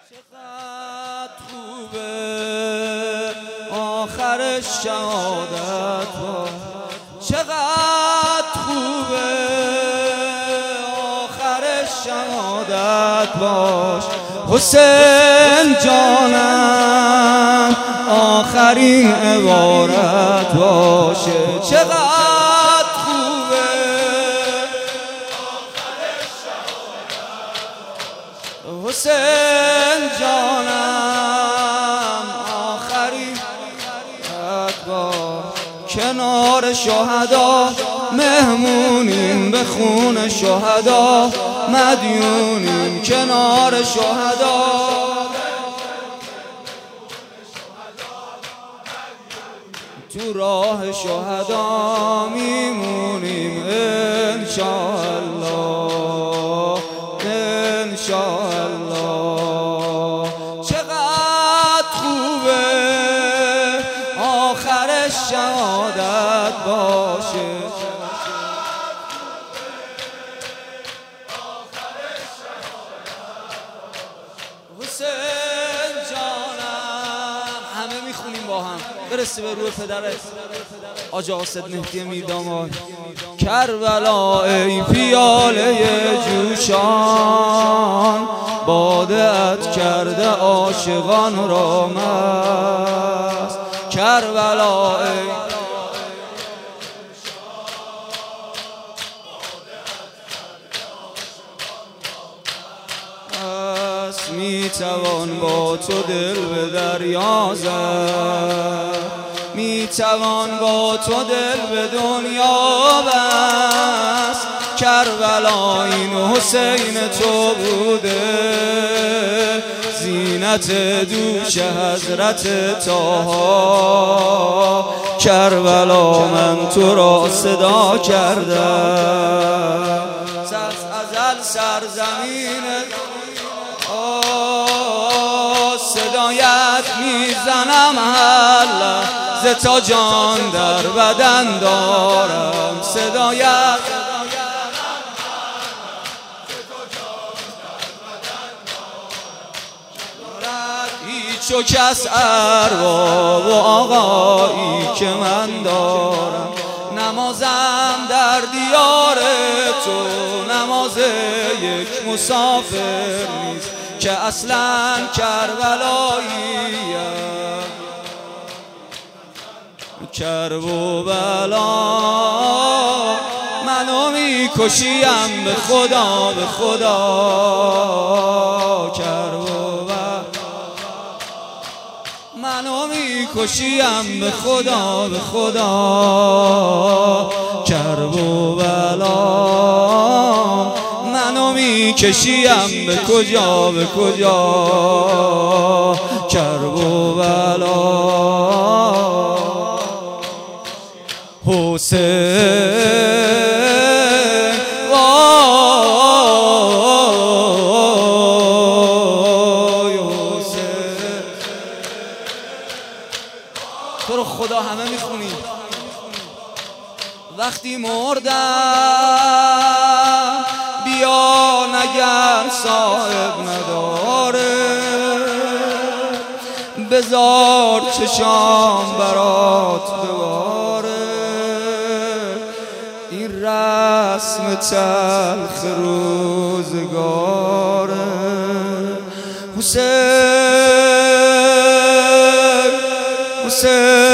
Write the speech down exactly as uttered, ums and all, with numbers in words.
چقدر خوبه آخر شهادت باش، چقدر خوبه آخر شهادت باش. حسین جانم آخرین عبارت باشه. چقدر خوبه آخر شهادت باش. حسین جانم آخرین عبارت باش. کنار شهدا مهمونیم، به خون شهدا مدیونیم. کنار شهدا تو راه شهدا میمونیم انشاءالله انشاءالله. چقدر خوبه آخر شهادت باشه. حسین جانم همه میخونیم با هم، برسه به روح پدرت آج قاصد مهدی میرداماد. کربلا ای پیاله جوشان، باده ات کرده عاشقان را مست. کربلا ای می توان با تو دل به دریا زد، می توان با تو دل به دنیا بست. کربلا این حسین تو بوده، زینت دوش حضرت طاها. کربلا من تو را صدا کردم، از ازل سرزمین صدایت میزنم هر لحظه تا جان در بدن دارم. صدایت هیچ و کس ارباب و آقایی که من دارم. نمازم در دیار تو نماز یک مسافر نیست که اصلا کربلاییم. کرب و بلا منو میکشیم به خدا به خدا. کرب و بلا منو میکشیم به خدا به خدا. کرب و بلا منو میکشیم به کجا به کجا. کرب و بلا حسین وای حسین. تو رو خدا همه میخونیم. وقتی مردم بیا نگر صاحب نداره، بذار چشام برات بباره. این رسم تلخ روزگاره. حسین حسین